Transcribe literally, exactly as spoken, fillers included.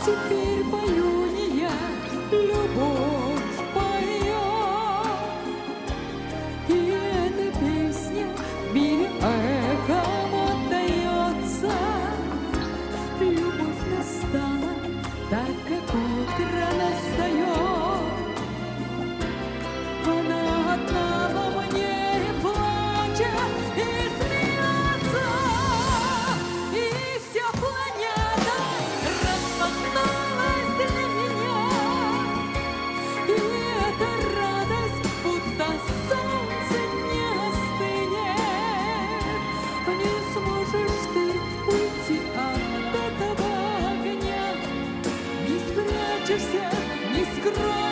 Теперь пою не я, любовь поет. И эта песня в мире эхом отдается. Любовь настала, так как утро настает. Она одна во мне и плачет, и смеется, и вся планета распахнулась для меня. И эта радость, будто солнце не остынет. Не сможешь ты уйти от этого огня, не спрячешься, не скроешься.